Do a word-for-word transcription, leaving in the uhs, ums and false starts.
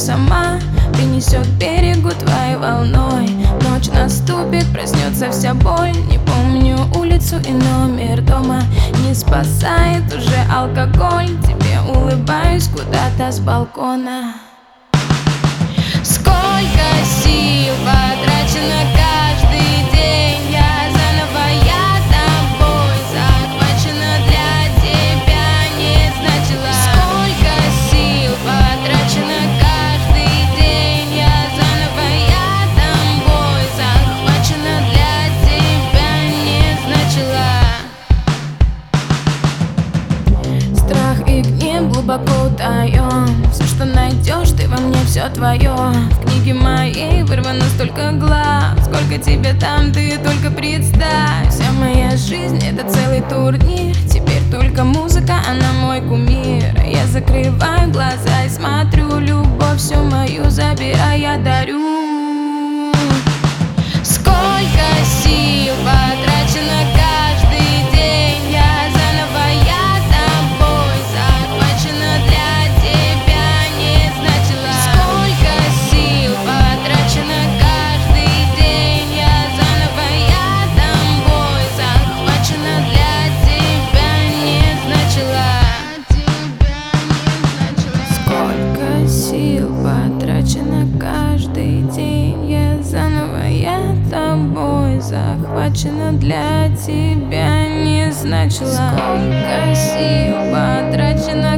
сама принесет к берегу твоей волной. Ночь наступит, проснется вся боль. Не помню улицу и номер дома. Не спасает уже алкоголь. Тебе улыбаюсь куда-то с балкона. Сколько сил потрачено каждый день. Я заново, я тобой захвачена, для тебя не значила. Сколько сил потрачено каждый день. Я заново, я тобой захвачена, для тебя не значила. Страх и гнев глубоко утаён. Все, что найдешь, ты во мне, все твое. В книге моей вырвано столько глав. Сколько тебе там, ты только представь. Вся моя жизнь — это целый турнир. Теперь только музыка, она мой кумир. Я закрываю глаза и смотрю. Любовь всю мою забирая, дарю. Сколько сил потрачено каждый день. Я заново, я тобой захвачена, для тебя не значила. Сколько сил потрачено каждый день. Я заново, я тобой захвачена, для тебя не значила. Сколько сил потрачено каждый день. Я заново, я тобой захвачена, для тебя не значила. Сколько сил потрачено